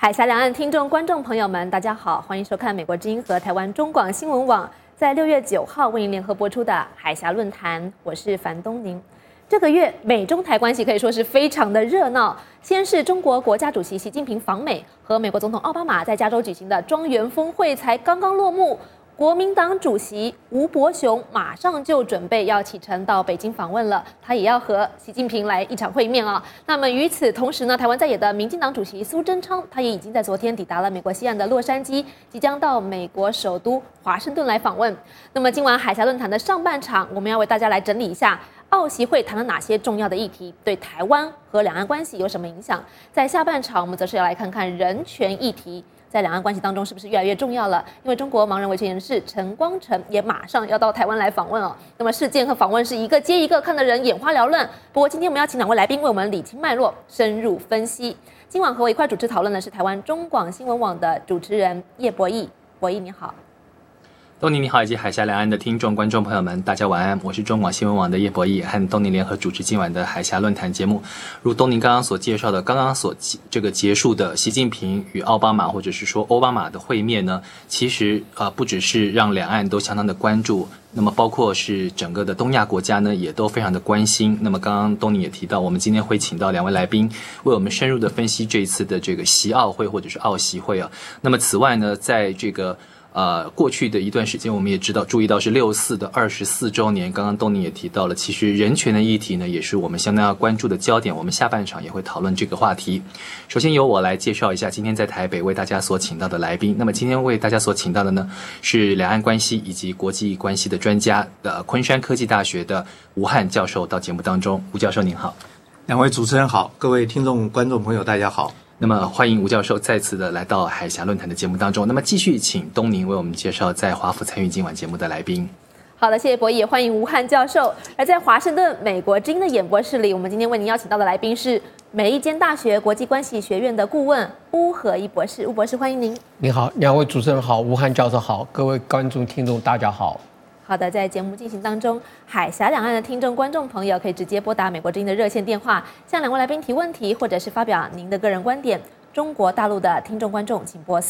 海峡两岸听众、观众朋友们，大家好，欢迎收看美国之音和台湾中广新闻网在6月9号为您联合播出的海峡论坛。我是樊东宁。这个月美中台关系可以说是非常的热闹。先是中国国家主席习近平访美，和美国总统奥巴马在加州举行的庄园峰会才刚刚落幕。国民党主席吴伯雄马上就准备要启程到北京访问了，他也要和习近平来一场会面啊。那么与此同时呢，台湾在野的民进党主席苏贞昌，他也已经在昨天抵达了美国西岸的洛杉矶，即将到美国首都华盛顿来访问。那么今晚海峡论坛的上半场，我们要为大家来整理一下澳习会谈了哪些重要的议题，对台湾和两岸关系有什么影响。在下半场，我们则是要来看看人权议题在两岸关系当中是不是越来越重要了？因为中国盲人维权人士陈光诚也马上要到台湾来访问哦。那么事件和访问是一个接一个，看得人眼花缭乱。不过今天我们要请两位来宾为我们理清脉络，深入分析。今晚和我一块主持讨论的是台湾中广新闻网的主持人叶博弈。博弈你好。 东宁你好，以及海峡两岸的听众、观众朋友们，大家晚安。我是中广新闻网的叶博弈，和东宁联合主持今晚的海峡论坛节目。如东宁刚刚所介绍的，刚刚所结束的习近平与奥巴马，或者是说奥巴马的会面呢，其实不只是让两岸都相当的关注，那么包括是整个的东亚国家呢，也都非常的关心。那么刚刚东宁也提到，我们今天会请到两位来宾，为我们深入的分析这一次的这个习奥会或者是澳习会啊。那么此外呢，在这个过去的一段时间，我们也注意到是6·4的24周年。刚刚东宁也提到了，其实人权的议题呢，也是我们相当要关注的焦点。我们下半场也会讨论这个话题。首先由我来介绍一下今天在台北为大家所请到的来宾。那么今天为大家所请到的呢，是两岸关系以及国际关系的专家的昆山科技大学的吴汉教授到节目当中。吴教授您好。 两位主持人好，各位听众观众朋友大家好。 那么欢迎吴教授再次的来到海峡论坛的节目当中。那么继续请东宁为我们介绍在华府参与今晚节目的来宾。 好的，谢谢博弈，也欢迎吴汉教授。而在华盛顿美国之音的演播室里，我们今天为您邀请到的来宾是美利坚大学国际关系学院的顾问巫和一博士。巫博士，欢迎您。 你好，两位主持人好，吴汉教授好，各位观众听众大家好。 好的，在节目进行当中，海峡两岸的听众、观众朋友可以直接拨打美国之音的热线电话，向两位来宾提问题，或者是发表您的个人观点。中国大陆的听众观众请拨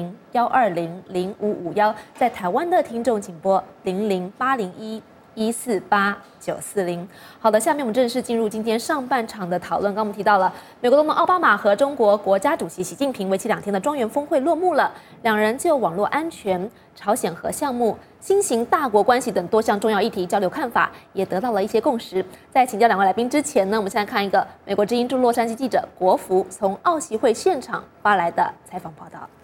400-120-0551，在台湾的听众请拨00801-148-940。好的，下面我们正式进入今天上半场的讨论。刚刚我们提到了美国总统奥巴马和中国国家主席习近平为期2天的庄园峰会落幕了，两人就网络安全、朝鲜核项目、新型大国关系等多项重要议题交流看法，也得到了一些共识。在请教两位来宾之前呢，我们现在看一个美国之音驻洛杉矶记者国福从澳习会现场发来的采访报道。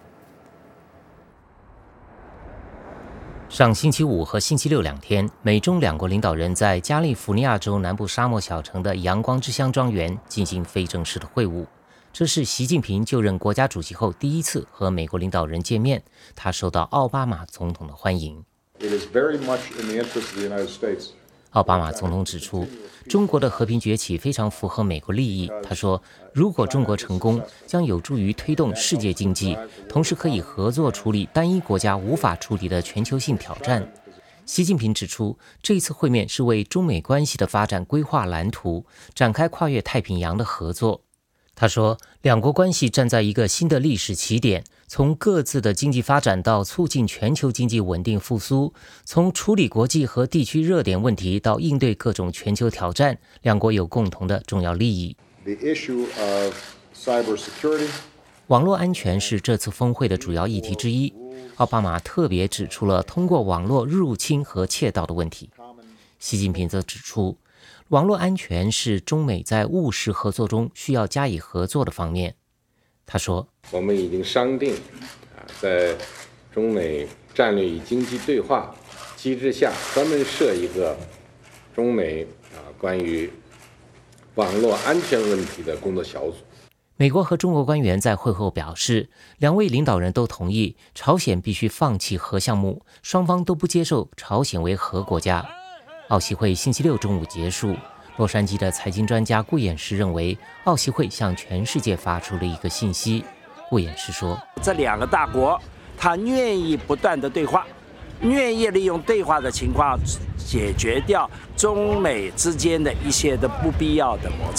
上星期五和星期六2天，美中两国领导人在加利福尼亚州南部沙漠小城的阳光之乡庄园进行非正式的会晤。这是习近平就任国家主席后第一次和美国领导人见面，他受到奥巴马总统的欢迎。奥巴马总统指出，中国的和平崛起非常符合美国利益。他说，如果中国成功，将有助于推动世界经济，同时可以合作处理单一国家无法处理的全球性挑战。习近平指出，这次会面是为中美关系的发展规划蓝图，展开跨越太平洋的合作。他说，两国关系站在一个新的历史起点，从各自的经济发展到促进全球经济稳定复苏，从处理国际和地区热点问题到应对各种全球挑战，两国有共同的重要利益。网络安全是这次峰会的主要议题之一。奥巴马特别指出了通过网络入侵和窃盗的问题。习近平则指出，网络安全是中美在务实合作中需要加以合作的方面。他说， 我们已经商定在中美战略与经济对话机制下专门设一个中美关于网络安全问题的工作小组。 美国和中国官员在会后表示，两位领导人都同意朝鲜必须放弃核项目，双方都不接受朝鲜为核国家。澳习会星期六中午结束，洛杉矶的财经专家顾衍时认为，澳习会向全世界发出了一个信息。顾衍时说， 这两个大国他愿意不断的对话，愿意利用对话的情况解决掉中美之间的一些的不必要的摩擦。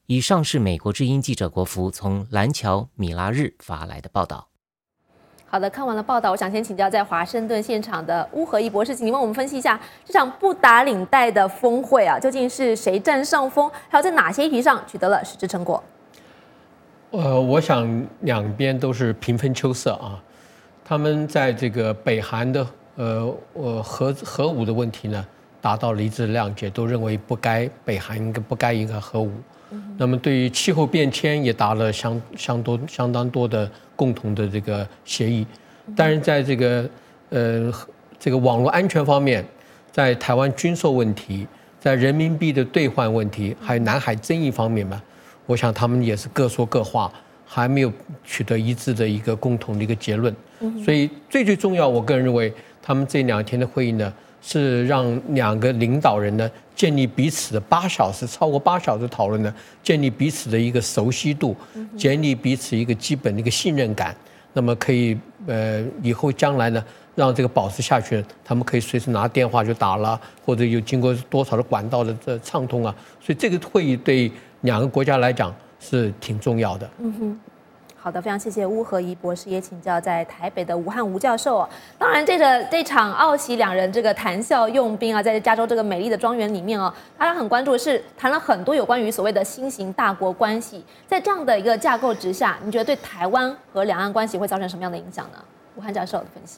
以上是美国之音记者国福从蓝桥米拉日发来的报道。 好的，看完了报道，我想先请教在华盛顿现场的乌合一博士，请你为我们分析一下这场不打领带的峰会啊，究竟是谁占上风，还有在哪些议题上取得了实质成果？ 我想两边都是平分秋色啊。他们在这个北韩的核武的问题呢，达到了一致谅解，都认为北韩不该引核核武。那么对于气候变迁也达了相当多的共同的这个协议，但是在这个网络安全方面，在台湾军售问题，在人民币的兑换问题，还有南海争议方面嘛，我想他们也是各说各话，还没有取得一致的一个共同的一个结论。所以最重要，我个人认为他们这2天的会议呢，是让2个领导人呢建立彼此的超过8小时讨论呢，建立彼此的一个熟悉度，建立彼此一个基本的一个信任感。那么可以以后将来呢，让这个保持下去，他们可以随时拿电话就打了，或者有经过多少的管道的畅通啊。所以这个会议对2个国家来讲是挺重要的。 好的，非常谢谢乌合一博士，也请教在台北的吴汉吴教授。当然，这场澳席2人这个谈笑用兵啊，在加州这个美丽的庄园里面哦，大家很关注的是谈了很多有关于所谓的新型大国关系。在这样的一个架构之下，你觉得对台湾和两岸关系会造成什么样的影响呢？吴汉教授的分析。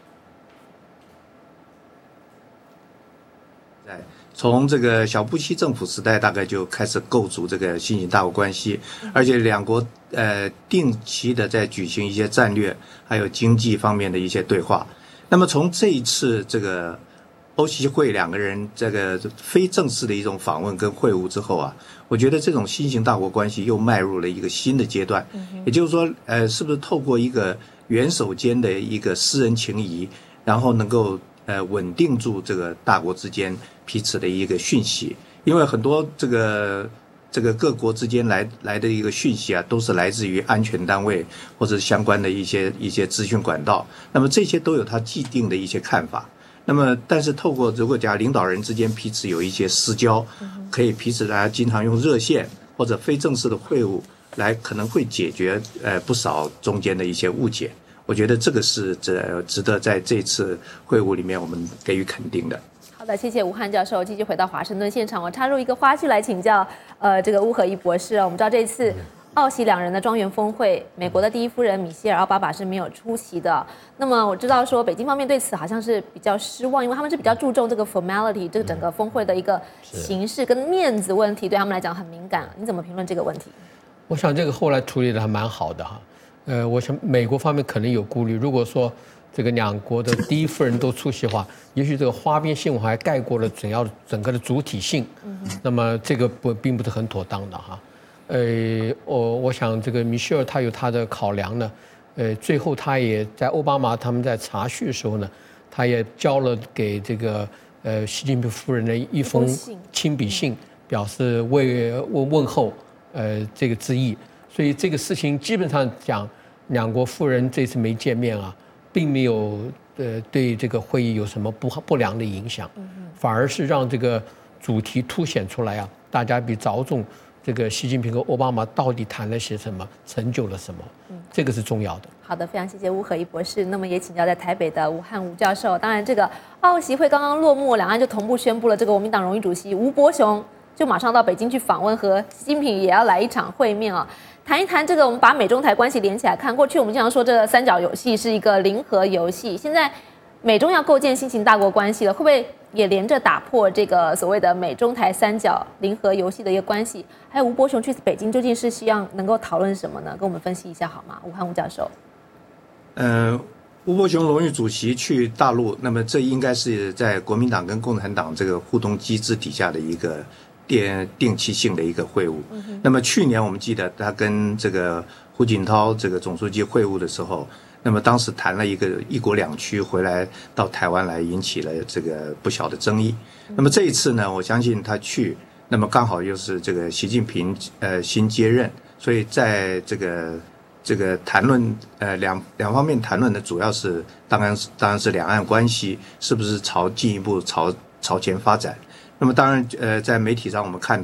从这个小布希政府时代，大概就开始构筑这个新型大国关系，而且2国定期的在举行一些战略还有经济方面的一些对话。那么从这一次这个欧习会2个人这个非正式的一种访问跟会晤之后啊，我觉得这种新型大国关系又迈入了一个新的阶段。也就是说，是不是透过一个元首间的一个私人情谊，然后能够稳定住这个大国之间彼此的一个讯息，因为很多这个各国之间来的一个讯息啊，都是来自于安全单位或者相关的一些资讯管道，那么这些都有它既定的一些看法。那么，但是透过如果讲领导人之间彼此有一些私交，可以彼此大家经常用热线或者非正式的会晤来，可能会解决不少中间的一些误解。我觉得这个是值得在这次会晤里面我们给予肯定的。 好的，谢谢吴汉教授。继续回到华盛顿现场，我插入一个花絮来请教这个乌合一博士。我们知道这次澳习2人的庄园峰会，美国的第1夫人米歇尔·奥巴马是没有出席的。那么我知道说北京方面对此好像是比较失望，因为他们是比较注重这个 formality， 这个整个峰会的一个形式跟面子问题，对他们来讲很敏感。你怎么评论这个问题？ 我想这个后来处理的还蛮好的哈。我想美国方面可能有顾虑，如果说这个2国的第1夫人都出席的话，也许这个花边新闻还盖过了整个的主体性，那么这个并不是很妥当的哈。我想这个米歇尔他有他的考量呢，最后他也在奥巴马他们在查叙的时候呢，他也交了给这个习近平夫人的一封亲笔信，表示问候这个之意。所以这个事情基本上讲，2国夫人这次没见面啊，并没有对这个会议有什么不良的影响，反而是让这个主题凸显出来啊，大家比着重这个习近平和奥巴马到底谈了些什么，成就了什么，这个是重要的。 好的，非常谢谢乌合一博士。那么也请教在台北的吴汉吴教授。当然，这个澳习会刚刚落幕，两岸就同步宣布了这个国民党荣誉主席吴伯雄就马上到北京去访问，和习近平也要来一场会面啊。谈一谈这个，我们把美中台关系连起来看。过去我们经常说这个三角游戏是一个零和游戏，现在美中要构建新型大国关系了，会不会也连着打破这个所谓的美中台三角零和游戏的一个关系？还有吴伯雄去北京究竟是希望能够讨论什么呢？跟我们分析一下好吗？吴汉吴教授。 吴伯雄荣誉主席去大陆，那么这应该是在国民党跟共产党这个互动机制底下的一个定期性的一个会晤。那么去年我们记得他跟这个胡锦涛这个总书记会晤的时候，那么当时谈了一个一国两区回来到台湾来，引起了这个不小的争议。那么这一次呢，我相信他去，那么刚好又是这个习近平新接任，所以在这个谈论两方面谈论的主要是当然是两岸关系是不是进一步朝前发展。那么当然在媒体上我们看到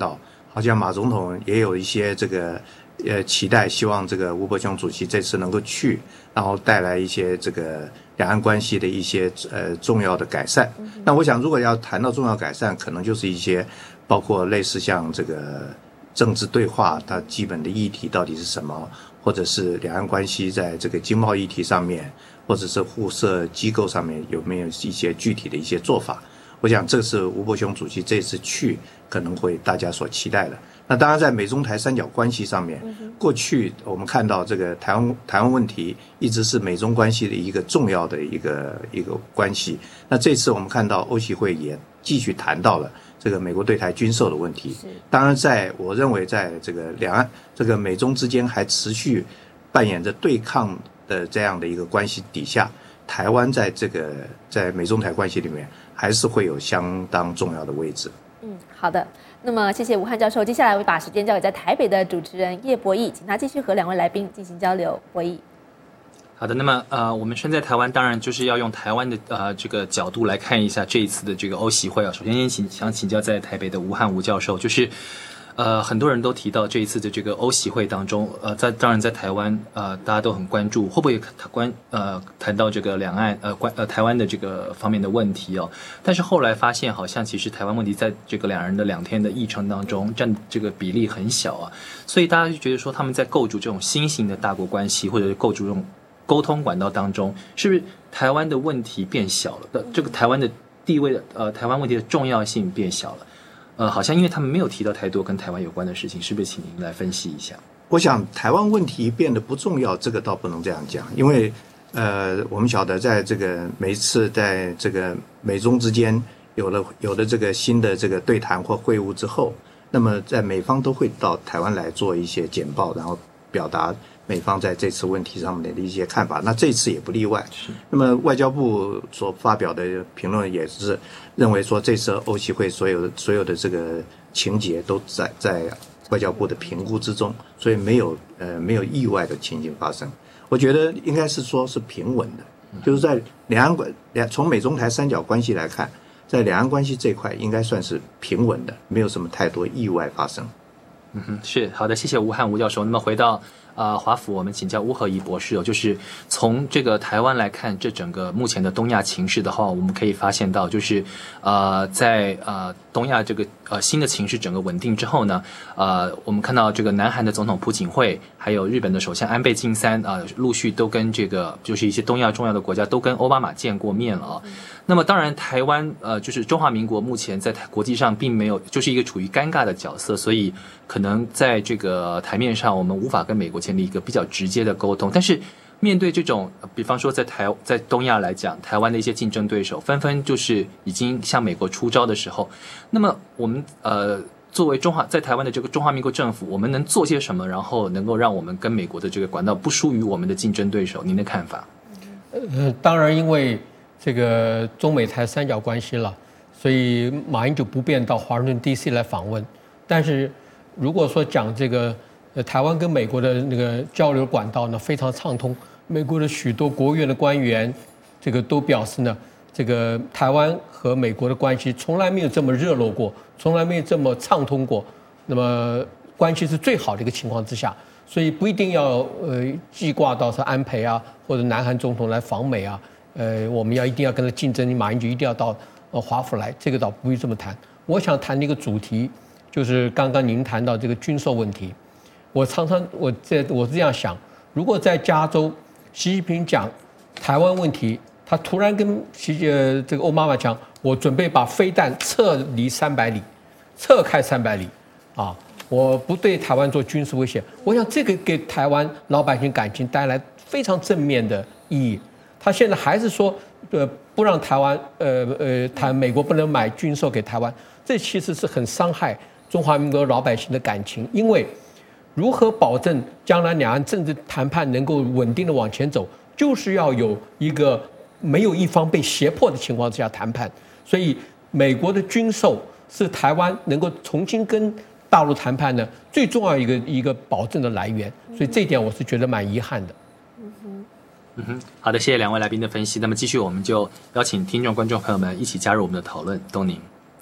好像马总统也有一些这个期待，希望这个吴伯雄主席这次能够去，然后带来一些这个两岸关系的一些重要的改善。那我想，如果要谈到重要改善，可能就是一些包括类似像这个政治对话，它基本的议题到底是什么，或者是两岸关系在这个经贸议题上面，或者是互设机构上面有没有一些具体的一些做法。我想这是吴伯雄主席这次去可能会大家所期待的。那当然在美中台三角关系上面，过去我们看到这个台湾问题一直是美中关系的一个重要的一个关系。那这次我们看到欧习会也继续谈到了这个美国对台军售的问题。当然我认为在这个两岸这个美中之间还持续扮演着对抗的这样的一个关系底下，台湾在美中台关系里面还是会有相当重要的位置。 好的。那么谢谢吴汉教授，接下来我把时间交给在台北的主持人叶博弈，请他继续和两位来宾进行交流。博弈。 好的，那么我们身在台湾，当然就是要用台湾的这个角度来看一下这一次的这个欧习会啊。首先想请教在台北的吴汉吴教授，就是很多人都提到这一次的这个欧习会当中，当然在台湾大家都很关注，会不会谈到这个两岸台湾的这个方面的问题哦？但是后来发现，好像其实台湾问题在这个两人的2天的议程当中占这个比例很小啊，所以大家就觉得说他们在构筑这种新型的大国关系，或者是构筑这种沟通管道当中，是不是台湾的问题变小了？这个台湾的地位台湾问题的重要性变小了。好像因为他们没有提到太多跟台湾有关的事情，是不是请您来分析一下？ 我想台湾问题变得不重要，这个倒不能这样讲，因为我们晓得在这个每一次在这个美中之间有了这个新的这个对谈或会晤之后，那么在美方都会到台湾来做一些简报，然后表达美方在这次问题上面的一些看法，那这次也不例外。那么外交部所发表的评论也是认为说，这次欧习会所有的这个情节都在外交部的评估之中，所以没有意外的情形发生。我觉得应该是说是平稳的，就是在从美中台三角关系来看，在两岸关系这块应该算是平稳的，没有什么太多意外发生。 是好的，谢谢吴汉吴教授。那么回到华府，我们请教吴和仪博士哦，就是从这个台湾来看，这整个目前的东亚情势的话，我们可以发现到，就是在东亚这个新的情势整个稳定之后呢，我们看到这个南韩的总统朴槿惠，还有日本的首相安倍晋三陆续都跟这个就是一些东亚重要的国家都跟奥巴马见过面了啊。那么当然，台湾就是中华民国目前在国际上并没有就是一个处于尴尬的角色，所以可能在这个台面上我们无法跟美国建立一个比较直接的沟通。但是面对这种比方说在东亚来讲，台湾的一些竞争对手纷纷就是已经向美国出招的时候，那么我们作为在台湾的这个中华民国政府，我们能做些什么，然后能够让我们跟美国的这个管道不输于我们的竞争对手？您的看法？ 当然，因为这个中美台三角关系了，所以马英九不便到华盛顿 DC 来访问。但是如果说讲这个台湾跟美国的那个交流管道呢非常畅通，美国的许多国务院的官员这个都表示呢，这个台湾和美国的关系从来没有这么热络过，从来没有这么畅通过。那么关系是最好的一个情况之下，所以不一定要记挂到是安倍啊或者南韩总统来访美啊。我们一定要跟他竞争，马英九一定要到华府来，这个倒不会这么谈。我想谈的一个主题就是刚刚您谈到这个军售问题。我是这样想，如果在加州，习近平讲台湾问题，他突然跟这个奥巴马讲，我准备把飞弹撤开300里，啊，我不对台湾做军事威胁。我想这个给台湾老百姓感情带来非常正面的意义。他现在还是说，不让台湾，美国不能买军售给台湾，这其实是很伤害中华民国老百姓的感情。因为如何保证将来两岸政治谈判能够稳定的往前走，就是要有一个没有一方被胁迫的情况之下谈判。所以，美国的军售是台湾能够重新跟大陆谈判的最重要一个保证的来源。所以这一点我是觉得蛮遗憾的。 好的，谢谢两位来宾的分析。那么继续，我们就邀请听众、观众朋友们一起加入我们的讨论。东宁。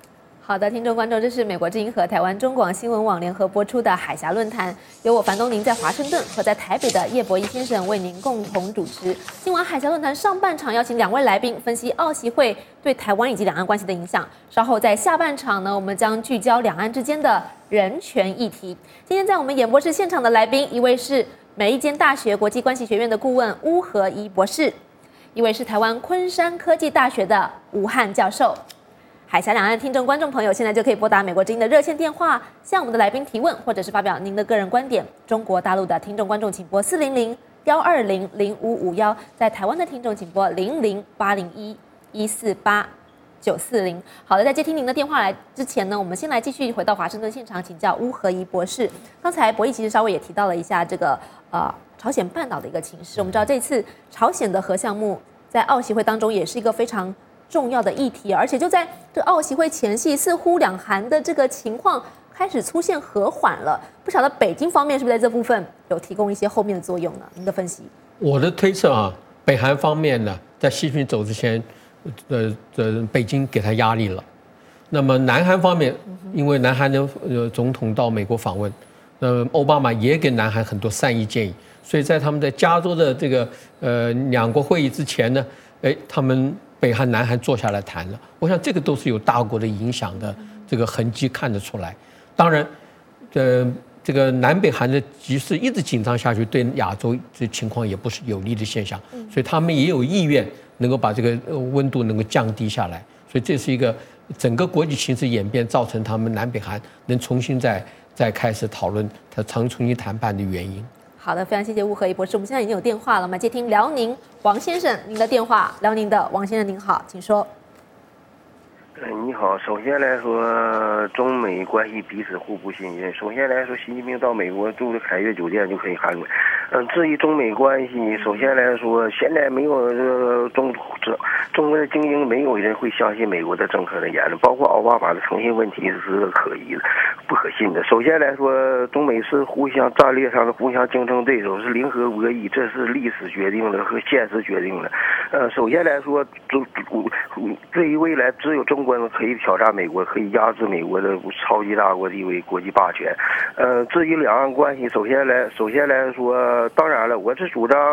好的，听众观众，这是美国之音和台湾中广新闻网联合播出的海峡论坛，由我樊东宁在华盛顿和在台北的叶博弈先生为您共同主持。今晚海峡论坛上半场邀请2位来宾分析奥习会对台湾以及两岸关系的影响，稍后在下半场呢，我们将聚焦两岸之间的人权议题。今天在我们演播室现场的来宾，一位是美利坚大学国际关系学院的顾问邬和仪博士，一位是台湾昆山科技大学的吴汉教授。海峡两岸的听众观众朋友，现在就可以拨打美国之音的热线电话，向我们的来宾提问，或者是发表您的个人观点。中国大陆的听众观众请拨400-120-0551，在台湾的听众请拨00801-148-940。好的，在接听您的电话来之前呢，我们先来继续回到华盛顿现场，请教邬和仪博士。刚才博弈其实稍微也提到了一下这个朝鲜半岛的一个情势。我们知道这次朝鲜的核项目在奥习会当中也是一个非常重要的议题，而且就在这奥习会前夕，似乎两韩的这个情况开始出现和缓了。不晓得北京方面是不是在这部分有提供一些后面的作用呢？您的分析？我的推测啊，北韩方面呢，在习近平走之前，北京给他压力了。那么南韩方面，因为南韩的总统到美国访问，奥巴马也给南韩很多善意建议，所以在他们在加州的这个两国会议之前呢，他们北韩、南韩坐下来谈了，我想这个都是有大国的影响的这个痕迹看得出来。当然，这个南北韩的局势一直紧张下去，对亚洲这情况也不是有利的现象，所以他们也有意愿能够把这个温度能够降低下来。所以这是一个整个国际形势演变造成他们南北韩能重新再开始讨论他重新谈判的原因。好的，非常谢谢邬和仪博士。我们现在已经有电话了，我们接听辽宁王先生您的电话。辽宁的王先生您好，请说。 你好，首先来说，中美关系彼此互不信任。首先来说，习近平到美国住的凯悦酒店就可以韩国。至于中美关系，首先来说，现在没有中国的精英，没有人会相信美国的政客的言论，包括奥巴马的诚信问题是可疑的、不可信的。首先来说，中美是互相战略上的互相竞争对手，是零和博弈，这是历史决定的和现实决定的。首先来说，对于未来，只有中国可以挑战美国，可以压制美国的超级大国地位、国际霸权。至于两岸关系，首先来说，当然了，我是主张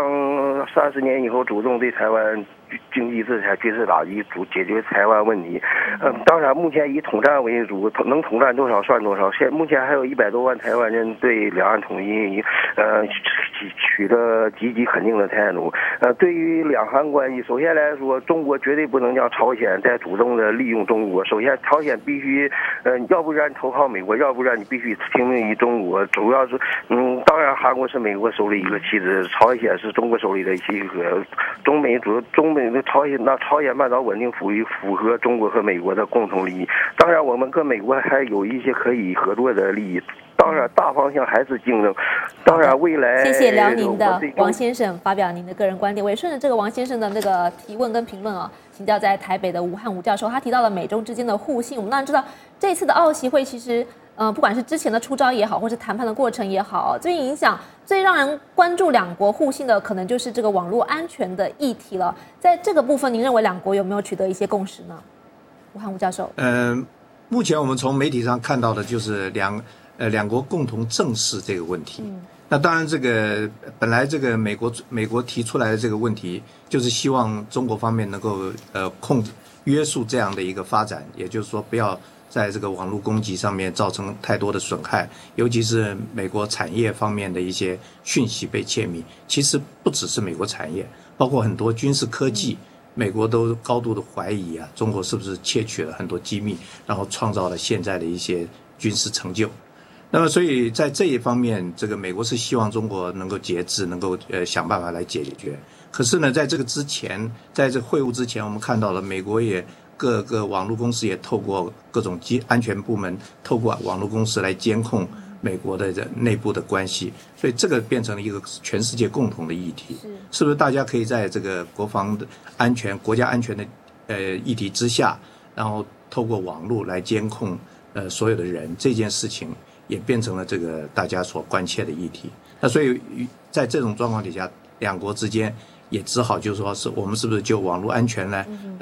30年以后主动对台湾经济制裁、军事打击，解决台湾问题。当然，目前以统战为主，能统战多少算多少。目前还有100多万台湾人对两岸统一，取得积极肯定的态度。对于两韩关系，首先来说，中国绝对不能让朝鲜再主动的利用中国。首先，朝鲜必须，要不然投靠美国，要不然你必须听命于中国。主要是，当然韩国是美国手里一个棋子，朝鲜是中国手里的棋子。中美的朝鲜半岛稳定符合中国和美国的共同利益。当然，我们跟美国还有一些可以合作的利益。当然，大方向还是竞争。当然，未来谢谢辽宁的王先生发表您的个人观点。我也顺着这个王先生的那个提问跟评论啊，请教在台北的吴汉吴教授，他提到了美中之间的互信。我们当然知道，这次的奥习会其实不管是之前的出招也好，或是谈判的过程也好，最影响、最让人关注两国互信的，可能就是这个网络安全的议题了。在这个部分，您认为两国有没有取得一些共识呢？吴汉吴教授， 目前我们从媒体上看到的就是两国共同正视这个问题。那当然，这个本来这个美国提出来的这个问题，就是希望中国方面能够控制约束这样的一个发展，也就是说不要在这个网络攻击上面造成太多的损害，尤其是美国产业方面的一些讯息被窃密。其实不只是美国产业，包括很多军事科技，美国都高度的怀疑啊，中国是不是窃取了很多机密，然后创造了现在的一些军事成就。那么，所以在这一方面，这个美国是希望中国能够节制，能够想办法来解决。可是呢，在这个之前，在这个会晤之前，我们看到了美国也各个网络公司也透过各种安全部门，透过网络公司来监控美国的内部的关系，所以这个变成了一个全世界共同的议题。是不是大家可以在这个国防的安全、国家安全的议题之下，然后透过网络来监控所有的人，这件事情也变成了这个大家所关切的议题。那所以在这种状况底下，两国之间也只好就是说是我们是不是就网络安全来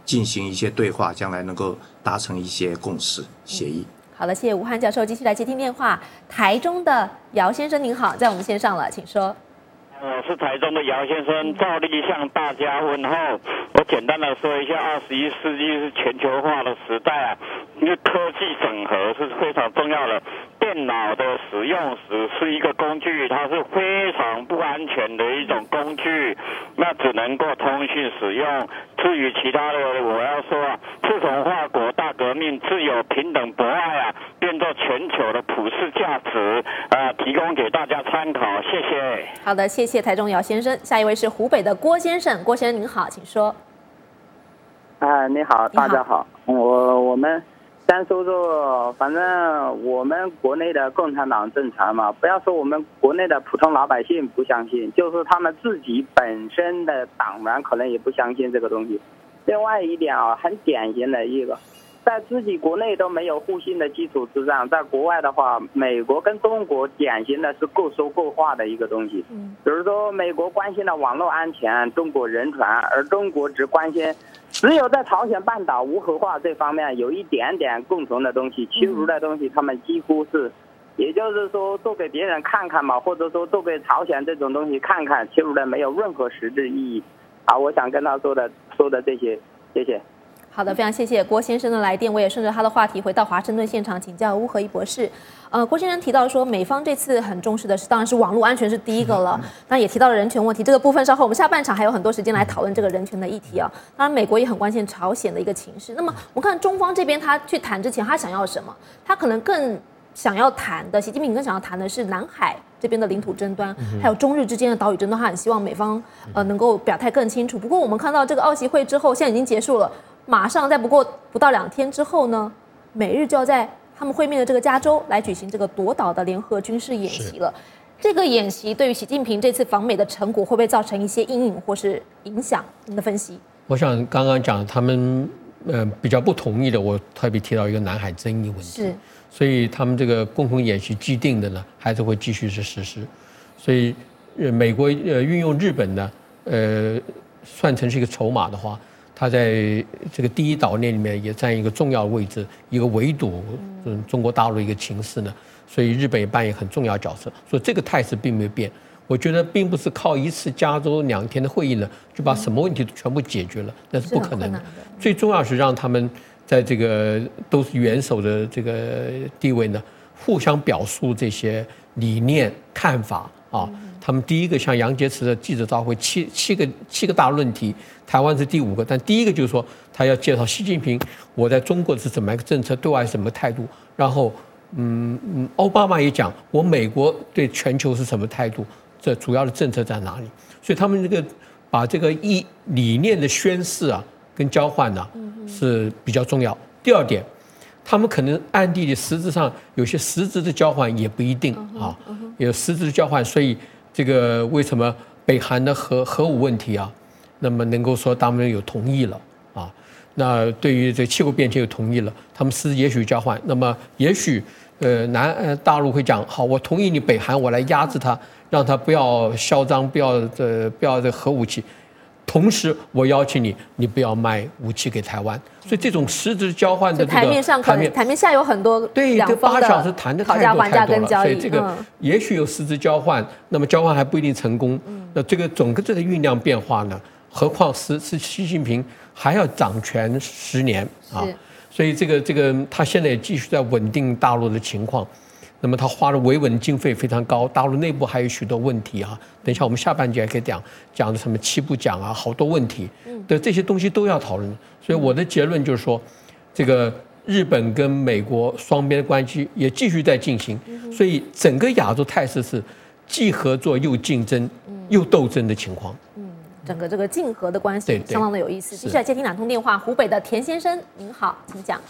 进行一些对话，将来能够达成一些共识协议。 好的，谢谢吴汉教授，继续来接听电话。台中的姚先生您好，在我们线上了，请说。 我是台中的姚先生，照例向大家问候。我简单的说一下，21世纪是全球化的时代啊，因为科技整合是非常重要的。电脑的使用时是一个工具，它是非常不安全的一种工具，那只能够通讯使用。至于其他的，我要说啊，自从法国大革命，自由、平等、博爱啊，变作全球的普世价值提供给大家参考，谢谢。 好的，谢谢台中姚先生。下一位是湖北的郭先生，郭先生您好，请说。 你好，大家好。我们先说说，反正我们国内的共产党政权嘛，不要说我们国内的普通老百姓不相信，就是他们自己本身的党员可能也不相信这个东西。另外一点啊，很典型的一个，在自己国内都没有互信的基础之上，在国外的话，美国跟中国典型的是各说各话的一个东西。比如说，美国关心的网络安全，中国人权，而中国只关心。只有在朝鲜半岛无核化这方面有一点点共同的东西，其余的东西他们几乎是，也就是说做给别人看看嘛，或者说做给朝鲜这种东西看看，其余的没有任何实质意义。我想跟他说的这些，谢谢。 好的，非常谢谢郭先生的来电，我也顺着他的话题回到华盛顿现场请教巫和一博士。郭先生提到说，美方这次很重视的是，当然是网络安全是第一个了，那也提到了人权问题，这个部分稍后我们下半场还有很多时间来讨论这个人权的议题啊。当然，美国也很关心朝鲜的一个情势。那么我们看中方这边，他去谈之前，他想要什么？他可能更想要谈的，习近平更想要谈的是南海这边的领土争端，还有中日之间的岛屿争端，他很希望美方能够表态更清楚。不过我们看到这个奥习会之后，现在已经结束了。马上在不到2天之后呢，美日就要在他们会面的这个加州来举行这个夺岛的联合军事演习了。这个演习对于习近平这次访美的成果会不会造成一些阴影或是影响？您的分析？ 我想刚刚讲他们比较不同意的，我特别提到一个南海争议问题， 是， 所以他们这个共同演习既定的呢，还是会继续是实施。所以美国运用日本呢，算成是一个筹码的话。它在这个第一岛链里面也占一个重要的位置，一个围堵中国大陆的一个情势呢，所以日本也扮演很重要的角色。所以这个态势并没有变。我觉得并不是靠一次加州2天的会议呢，就把什么问题全部解决了，那是不可能的。最重要是让他们在这个都是元首的这个地位呢，互相表述这些理念看法啊。他们第一个像杨洁篪的记者招会七个大论题，台湾是第5个，但第一个就是说他要介绍习近平我在中国是怎么一个政策，对外什么态度，然后奥巴马也讲我美国对全球是什么态度，这主要的政策在哪里，所以他们这个把这个理念的宣示啊跟交换呢是比较重要。第二点，他们可能暗地里实质上有些实质的交换也不一定啊，有实质的交换，所以这个为什么北韩的核武问题啊，那么能够说他们有同意了啊？那对于这气候变迁有同意了，他们是也许交换，那么也许大陆会讲好，我同意你北韩，我来压制他，让他不要嚣张，不要这核武器。同时，我邀请你不要卖武器给台湾，所以这种实质交换的这个台面上可能台面下有很多对，这8小时谈的太多了，所以这个也许有实质交换，那么交换还不一定成功。那这个整个这个酝酿变化呢，何况是习近平还要掌权10年啊，所以这个他现在也继续在稳定大陆的情况。那么他花的维稳经费非常高，大陆内部还有许多问题啊。等一下我们下半节还可以讲的什么7部讲啊，好多问题的这些东西都要讨论。所以我的结论就是说，这个日本跟美国双边的关系也继续在进行，所以整个亚洲态势是既合作又竞争又斗争的情况。 整个这个竞合的关系相当的有意思。接下来接听2通电话，湖北的田先生您好，请讲。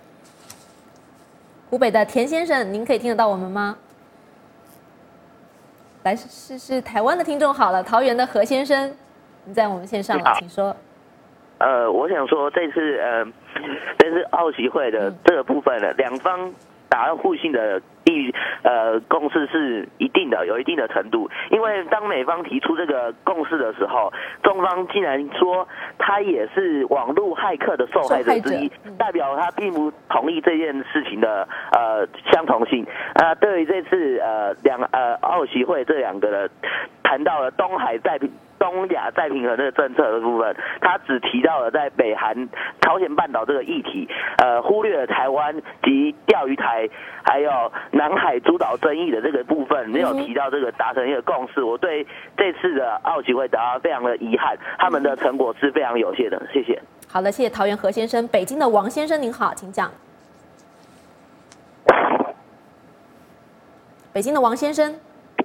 湖北的田先生，您可以听得到我们吗？来是台湾的听众好了，桃园的何先生，你在我们线上了，请说。 我想说这次奥习会的这个部分呢，两方达到互信的地共识是一定的，有一定的程度。因为当美方提出这个共识的时候，中方竟然说他也是网络骇客的受害者之一，代表他并不同意这件事情的相同性。对于这次奥协会这两个人谈到了东亚再平衡这个政策的部分，他只提到了在北韩、朝鲜半岛这个议题，忽略了台湾及钓鱼台还有南海诸岛争议的这个部分，没有提到这个达成一个共识。我对这次的奥协会感到非常的遗憾，他们的成果是非常有限的。谢谢。 好的，谢谢桃园何先生。北京的王先生您好，请讲。北京的王先生。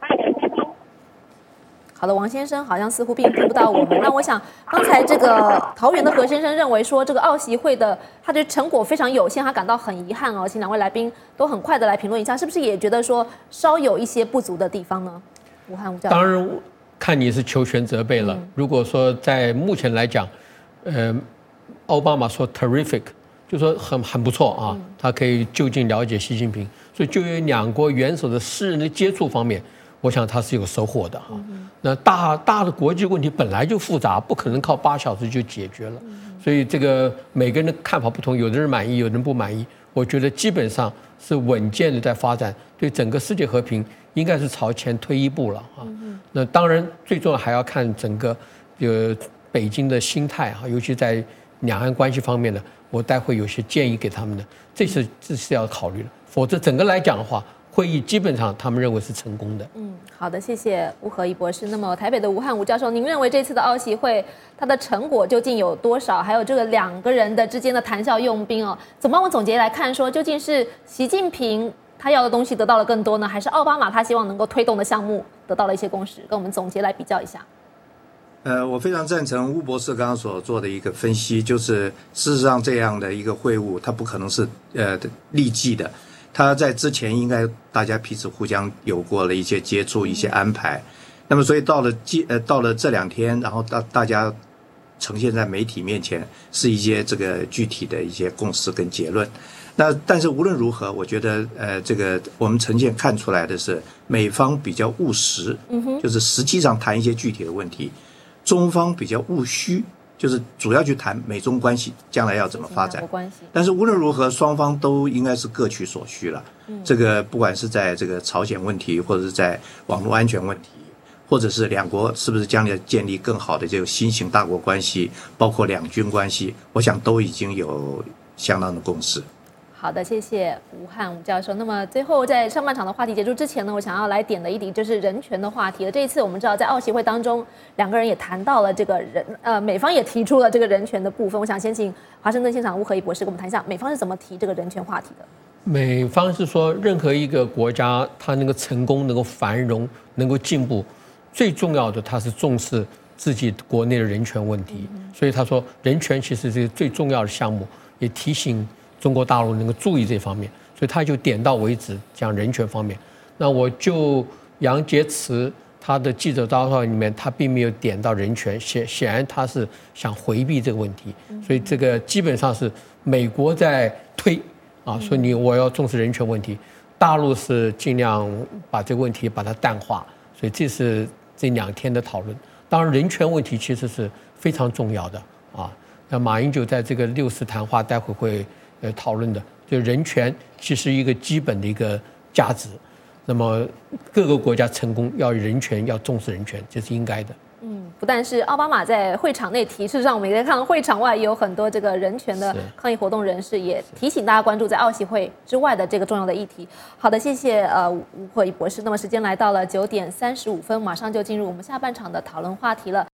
好的，王先生好像似乎并听不到我们。那我想，刚才这个桃园的何先生认为说，这个奥协会的他的成果非常有限，他感到很遗憾哦。请两位来宾都很快的来评论一下，是不是也觉得说稍有一些不足的地方呢？吴汉吴教授， 当然看你是求全责备了。如果说在目前来讲，奥巴马说 terrific， 就说很不错啊，他可以就近了解习近平，所以就于两国元首的私人的接触方面，我想他是有收获的哈。那大的国际问题本来就复杂，不可能靠8小时就解决了。所以这个每个人的看法不同，有的人满意，有的人不满意。我觉得基本上是稳健的在发展，对整个世界和平应该是朝前推一步了啊。那当然最重要还要看整个北京的心态哈，尤其在两岸关系方面的，我待会有些建议给他们的，这是要考虑的。否则整个来讲的话，会议基本上他们认为是成功的。 好的，谢谢吴和宜博士。那么台北的吴汉吴教授，您认为这次的奥协会它的成果究竟有多少？还有这个两个人的之间的谈笑用兵哦，怎么我们总结来看说，究竟是习近平他要的东西得到了更多呢，还是奥巴马他希望能够推动的项目得到了一些共识？跟我们总结来比较一下。 我非常赞成吴博士刚刚所做的一个分析，就是事实上这样的一个会晤，它不可能是立即的。他在之前应该大家彼此互相有过了一些接触、一些安排，那么所以到了这2天，然后大家呈现在媒体面前是一些这个具体的一些共识跟结论。那但是无论如何，我觉得这个我们呈现看出来的是美方比较务实，就是实际上谈一些具体的问题，中方比较务虚。就是主要去谈美中关系将来要怎么发展，但是无论如何，双方都应该是各取所需了。这个不管是在这个朝鲜问题，或者是在网络安全问题，或者是两国是不是将来建立更好的这个新型大国关系，包括两军关系，我想都已经有相当的共识。 好的，谢谢吴汉吴教授。那么最后在上半场的话题结束之前呢，我想要来点的一题就是人权的话题了。这一次我们知道在奥协会当中，两个人也谈到了这个美方也提出了这个人权的部分。我想先请华盛顿现场吴和宜博士跟我们谈一下，美方是怎么提这个人权话题的？ 美方是说，任何一个国家它能够成功、能够繁荣、能够进步，最重要的它是重视自己国内的人权问题。所以他说，人权其实是最重要的项目，也提醒中国大陆能够注意这方面，所以他就点到为止讲人权方面。那我就杨洁篪他的记者招待里面，他并没有点到人权，显然他是想回避这个问题。所以这个基本上是美国在推啊，说我要重视人权问题，大陆是尽量把这个问题把它淡化。所以这是这2天的讨论。当然，人权问题其实是非常重要的啊。那马英九在这个6次谈话待会会讨论的，就人权其实一个基本的一个价值。那么各个国家成功要人权，要重视人权，这是应该的。 不但是奥巴马在会场内提，事实上我们也在看会场外也有很多这个人权的抗议活动人士，也提醒大家关注在奥协会之外的这个重要的议题。好的，谢谢吴和宜博士。那么时间来到了9点35分，马上就进入我们下半场的讨论话题了。